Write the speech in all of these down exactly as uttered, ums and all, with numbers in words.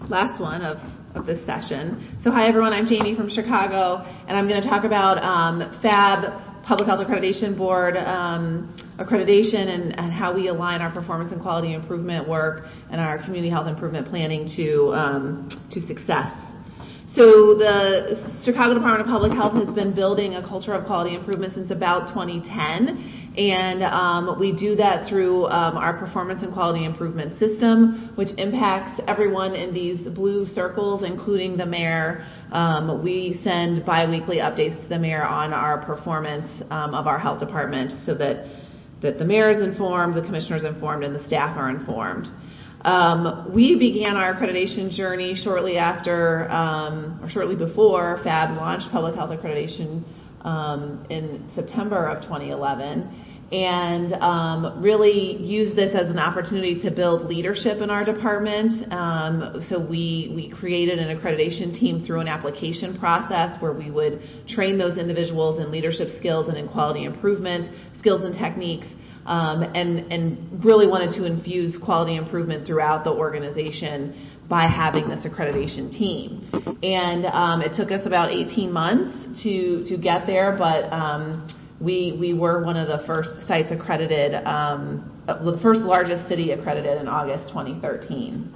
last one of, of this session. So hi everyone, I'm Jamie from Chicago, and I'm going to talk about um, F A B, Public Health Accreditation Board um, accreditation, and, and how we align our performance and quality improvement work and our community health improvement planning to um, to success. So the Chicago Department of Public Health has been building a culture of quality improvement since about twenty ten, and um, we do that through um, our performance and quality improvement system, which impacts everyone in these blue circles, including the mayor. Um, we send biweekly updates to the mayor on our performance um, of our health department, so that that the mayor is informed, the commissioner is informed, and the staff are informed. Um, we began our accreditation journey shortly after, um, or shortly before F A B launched public health accreditation um, in September of twenty eleven, and um, really used this as an opportunity to build leadership in our department. Um, so we we created an accreditation team through an application process where we would train those individuals in leadership skills and in quality improvement skills and techniques. Um, and, and really wanted to infuse quality improvement throughout the organization by having this accreditation team. And um, it took us about eighteen months to, to get there, but um, we, we were one of the first sites accredited, um, the first largest city accredited in August twenty thirteen.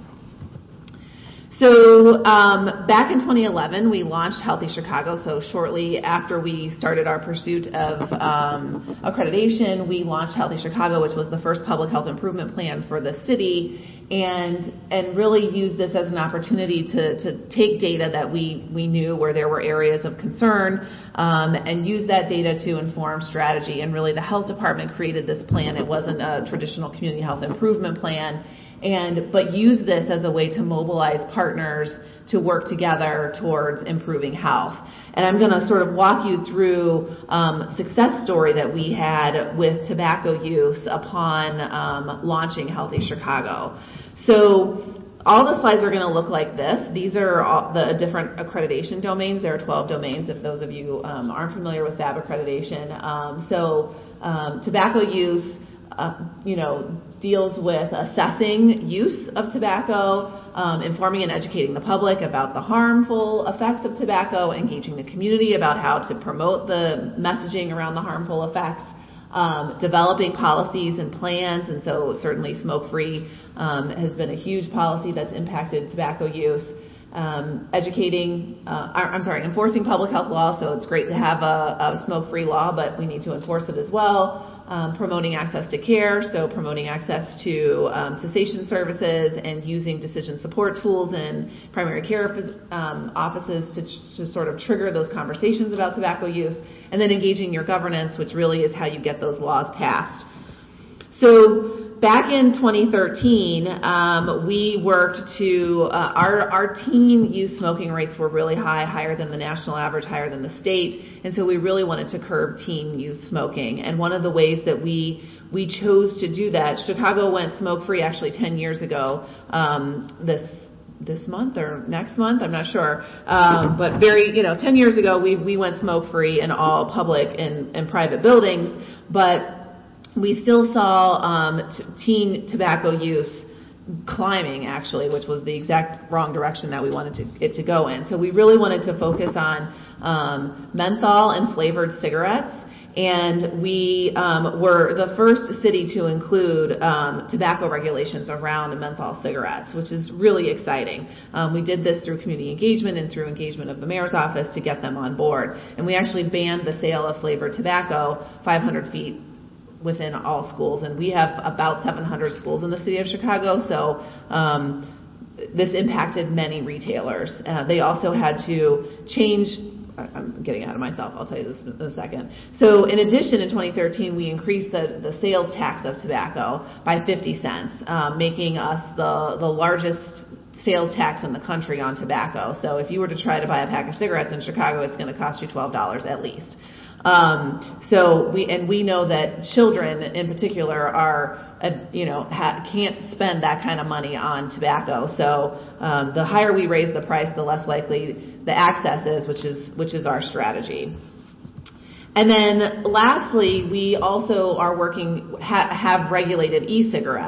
So um, back in twenty eleven, we launched Healthy Chicago. So shortly after we started our pursuit of um, accreditation, we launched Healthy Chicago, which was the first public health improvement plan for the city, and and really used this as an opportunity to, to take data that we, we knew where there were areas of concern um, and use that data to inform strategy. And really the health department created this plan. It wasn't a traditional community health improvement plan. And but use this as a way to mobilize partners to work together towards improving health. And I'm going to sort of walk you through um, a success story that we had with tobacco use upon um, launching Healthy Chicago. So all the slides are going to look like this. These are all the different accreditation domains. There are twelve domains if those of you um, aren't familiar with F A B accreditation. Um, so um, tobacco use, uh, you know, deals with assessing use of tobacco, um, informing and educating the public about the harmful effects of tobacco, engaging the community about how to promote the messaging around the harmful effects, um, developing policies and plans, and so certainly smoke-free um, has been a huge policy that's impacted tobacco use. Um, educating, uh, I'm sorry, enforcing public health law, so it's great to have a, a smoke-free law, but we need to enforce it as well. Um, promoting access to care, so promoting access to um, cessation services and using decision support tools in primary care um, offices to, to sort of trigger those conversations about tobacco use, and then engaging your governance, which really is how you get those laws passed. So back in twenty thirteen, um, we worked to, uh, our, our teen youth smoking rates were really high, higher than the national average, higher than the state, and so we really wanted to curb teen youth smoking. And one of the ways that we we chose to do that, Chicago went smoke-free actually ten years ago, um, this this month or next month, I'm not sure, um, but very, you know, ten years ago we, we went smoke-free in all public and, and private buildings, but we still saw um, t- teen tobacco use climbing, actually, which was the exact wrong direction that we wanted to, it to go in. So we really wanted to focus on um, menthol and flavored cigarettes, and we um, were the first city to include um, tobacco regulations around menthol cigarettes, which is really exciting. Um, we did this through community engagement and through engagement of the mayor's office to get them on board. And we actually banned the sale of flavored tobacco five hundred feet within all schools, and we have about seven hundred schools in the city of Chicago, so um, this impacted many retailers. Uh, they also had to change, I'm getting ahead of myself, I'll tell you this in a second. So in addition, in twenty thirteen, we increased the, the sales tax of tobacco by fifty cents, um, making us the, the largest sales tax in the country on tobacco. So if you were to try to buy a pack of cigarettes in Chicago, it's going to cost you twelve dollars at least. Um, so we, and we know that children in particular are, uh, you know, ha- can't spend that kind of money on tobacco. So, um, the higher we raise the price, the less likely the access is, which is, which is our strategy. And then lastly, we also are working, ha- have regulated e-cigarettes.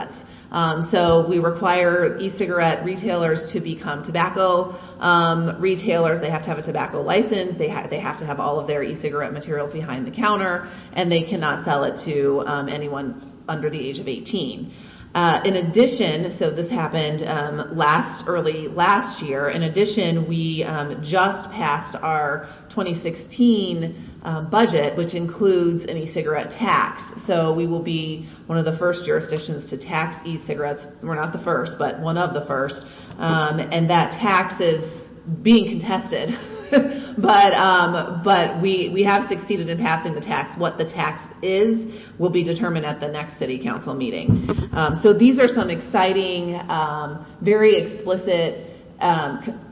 Um, so we require e-cigarette retailers to become tobacco um, retailers. They have to have a tobacco license. They, ha- they have to have all of their e-cigarette materials behind the counter, and they cannot sell it to um, anyone under the age of eighteen. Uh, in addition, so this happened um, last early last year. In addition, we um, just passed our twenty sixteen um, budget, which includes an e-cigarette tax. So we will be one of the first jurisdictions to tax e-cigarettes. We're not the first, but one of the first. Um, and that tax is being contested. but um, but we, we have succeeded in passing the tax. What the tax is will be determined at the next city council meeting. Um, so these are some exciting, um, very explicit um,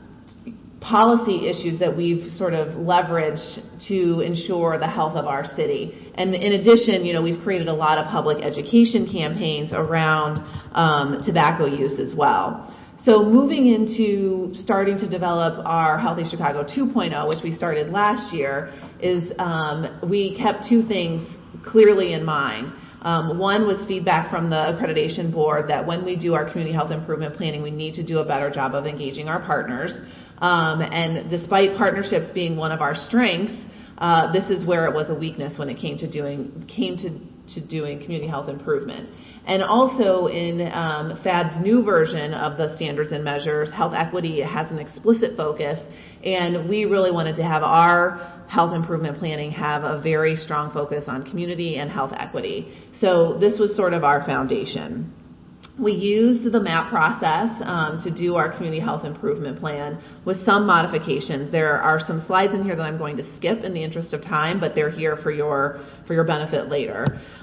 policy issues that we've sort of leveraged to ensure the health of our city. And in addition, you know, we've created a lot of public education campaigns around um, tobacco use as well. So moving into starting to develop our Healthy Chicago two point oh, which we started last year, is um, we kept two things clearly in mind. Um, one was feedback from the accreditation board that when we do our community health improvement planning, we need to do a better job of engaging our partners. Um, and despite partnerships being one of our strengths, uh, this is where it was a weakness when it came to doing came to, to doing community health improvement. And also in um, F A D's new version of the standards and measures, health equity has an explicit focus, and we really wanted to have our health improvement planning have a very strong focus on community and health equity. So this was sort of our foundation. We used the MAP process um, to do our community health improvement plan with some modifications. There are some slides in here that I'm going to skip in the interest of time, but they're here for your for your benefit later.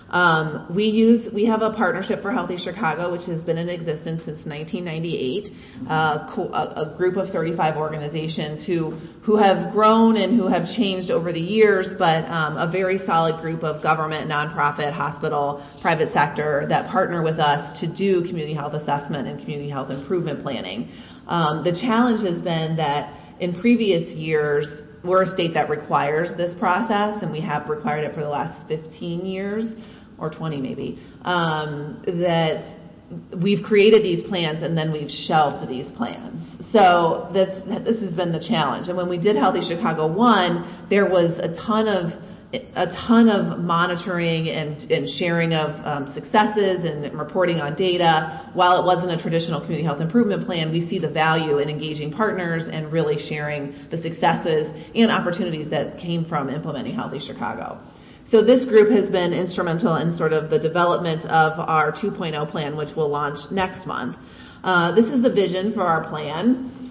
Um, we use we have a partnership for Healthy Chicago, which has been in existence since nineteen ninety-eight. Uh, co- a, a group of thirty-five organizations who who have grown and who have changed over the years, but um, a very solid group of government, nonprofit, hospital, private sector that partner with us to do community health assessment and community health improvement planning. Um, the challenge has been that in previous years, we're a state that requires this process, and we have required it for the last fifteen years, or twenty maybe, um, that we've created these plans and then we've shelved these plans. So this, this has been the challenge. And when we did Healthy Chicago one, there was a ton of a ton of monitoring and, and sharing of um, successes and reporting on data. While it wasn't a traditional community health improvement plan, we see the value in engaging partners and really sharing the successes and opportunities that came from implementing Healthy Chicago. So this group has been instrumental in sort of the development of our two point oh plan, which we'll launch next month. Uh, this is the vision for our plan.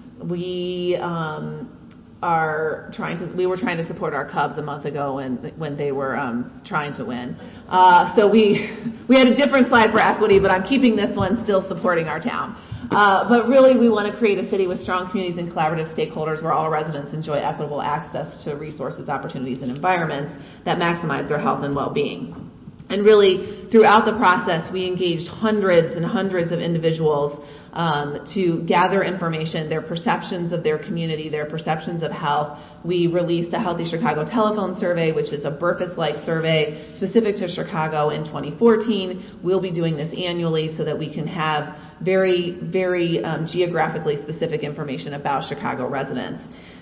We um, are trying to, we were trying to support our Cubs a month ago when when they were um, trying to win. Uh, so we we had a different slide for equity, but I'm keeping this one still supporting our town. Uh, but really, we want to create a city with strong communities and collaborative stakeholders where all residents enjoy equitable access to resources, opportunities, and environments that maximize their health and well-being. And really, throughout the process, we engaged hundreds and hundreds of individuals um, to gather information, their perceptions of their community, their perceptions of health. We released a Healthy Chicago telephone survey, which is a Burfus-like survey specific to Chicago in twenty fourteen. We'll be doing this annually so that we can have very, very um, geographically specific information about Chicago residents.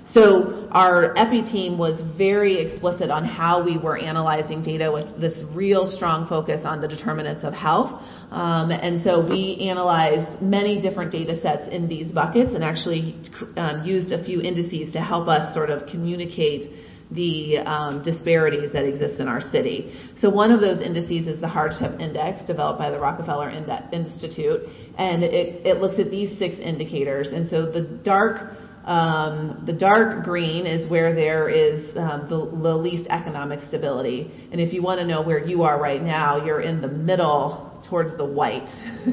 So our EPI team was very explicit on how we were analyzing data with this real strong focus on the determinants of health. Um, and so we analyzed many different data sets in these buckets and actually um, used a few indices to help us sort of communicate the um, disparities that exist in our city. So one of those indices is the Hardship Index developed by the Rockefeller Institute, and it, it looks at these six indicators. And so the dark Um, the dark green is where there is um, the, the least economic stability. And if you want to know where you are right now, you're in the middle towards the white.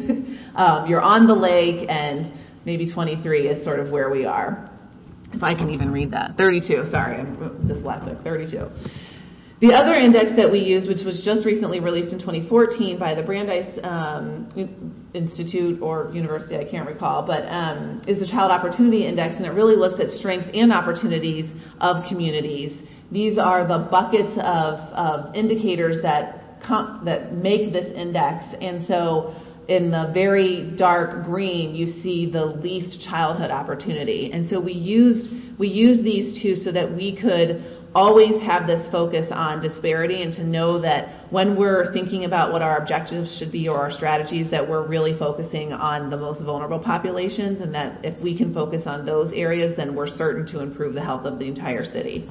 um, you're on the lake, and maybe twenty-three is sort of where we are. If I can even read that. thirty-two, sorry, I'm dyslexic, thirty-two. The other index that we used, which was just recently released in twenty fourteen by the Brandeis um, Institute or University, I can't recall, but um, is the Child Opportunity Index, and it really looks at strengths and opportunities of communities. These are the buckets of, of indicators that com- that make this index, and so in the very dark green, you see the least childhood opportunity. And so we used, we used these two so that we could always have this focus on disparity, and to know that when we're thinking about what our objectives should be or our strategies, that we're really focusing on the most vulnerable populations, and that if we can focus on those areas, then we're certain to improve the health of the entire city.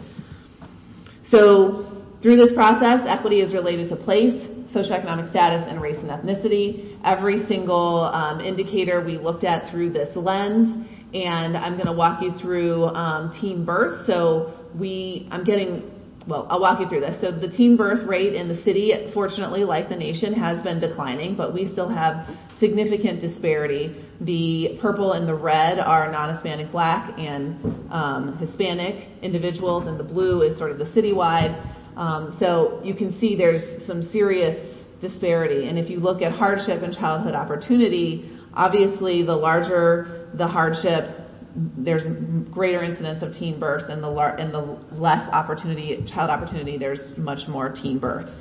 So through this process, equity is related to place, socioeconomic status, and race and ethnicity. Every single um, indicator we looked at through this lens, and I'm going to walk you through um, teen birth. So we, I'm getting, well, I'll walk you through this. So the teen birth rate in the city, fortunately, like the nation, has been declining, but we still have significant disparity. The purple and the red are non-Hispanic Black and um, Hispanic individuals, and the blue is sort of the citywide. Um, so you can see there's some serious disparity. And if you look at hardship and childhood opportunity, obviously the larger the hardship, there's greater incidence of teen births, and the, lar- and the less opportunity, child opportunity, there's much more teen births.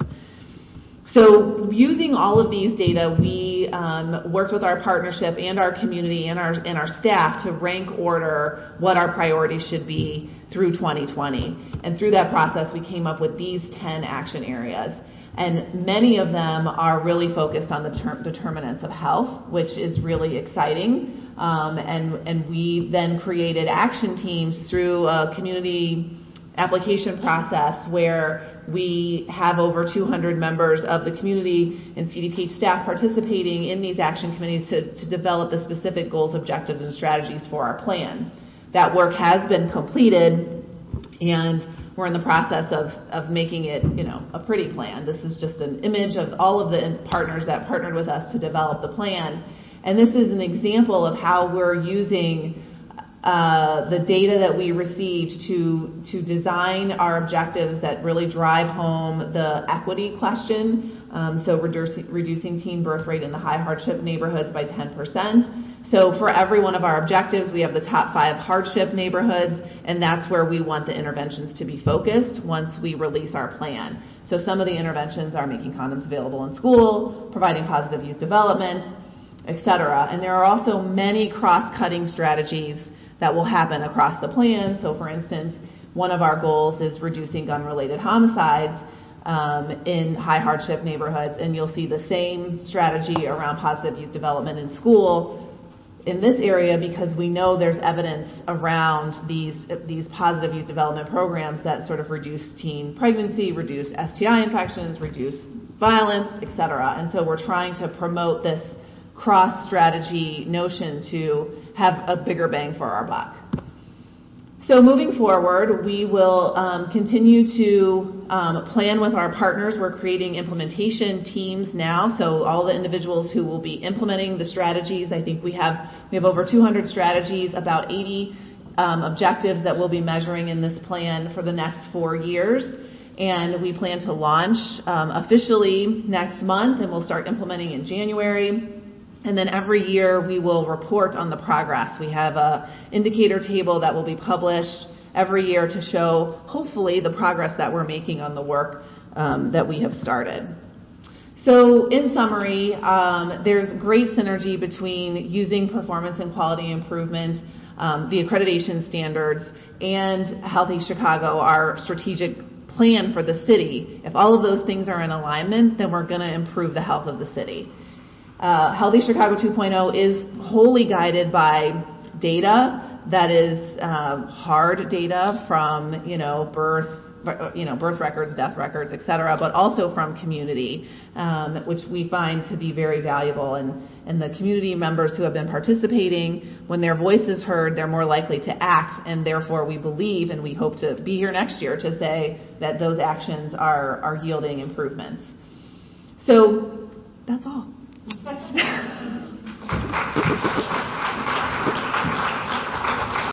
So using all of these data, we um, worked with our partnership and our community and our, and our staff to rank order what our priorities should be through twenty twenty. And through that process, we came up with these ten action areas. And many of them are really focused on the term determinants of health, which is really exciting. Um, and, and we then created action teams through a community application process where we have over two hundred members of the community and C D P H staff participating in these action committees to, to develop the specific goals, objectives, and strategies for our plan. That work has been completed, and we're in the process of, of making it, you know, a pretty plan. This is just an image of all of the partners that partnered with us to develop the plan. And this is an example of how we're using uh, the data that we received to, to design our objectives that really drive home the equity question. Um, so reducing, reducing teen birth rate in the high hardship neighborhoods by ten percent. So for every one of our objectives, we have the top five hardship neighborhoods, and that's where we want the interventions to be focused once we release our plan. So some of the interventions are making condoms available in school, providing positive youth development, et cetera. And there are also many cross-cutting strategies that will happen across the plan. So for instance, one of our goals is reducing gun-related homicides um, in high hardship neighborhoods, and you'll see the same strategy around positive youth development in school in this area, because we know there's evidence around these these positive youth development programs that sort of reduce teen pregnancy, reduce S T I infections, reduce violence, et cetera. And so we're trying to promote this cross-strategy notion to have a bigger bang for our buck. So moving forward, we will um, continue to um, plan with our partners. We're creating implementation teams now, so all the individuals who will be implementing the strategies. I think we have we have over two hundred strategies, about eighty um, objectives that we'll be measuring in this plan for the next four years. And we plan to launch um, officially next month, and we'll start implementing in January. And then every year we will report on the progress. We have a indicator table that will be published every year to show, hopefully, the progress that we're making on the work um, that we have started. So in summary, um, there's great synergy between using performance and quality improvement, um, the accreditation standards, and Healthy Chicago, our strategic plan for the city. If all of those things are in alignment, then we're going to improve the health of the city. Uh, Healthy Chicago two point oh is wholly guided by data that is uh, hard data from, you know, birth, you know, birth records, death records, et cetera, but also from community, um, which we find to be very valuable. And, and the community members who have been participating, when their voice is heard, they're more likely to act, and therefore we believe, and we hope to be here next year to say that those actions are, are yielding improvements. So that's all. Thank you.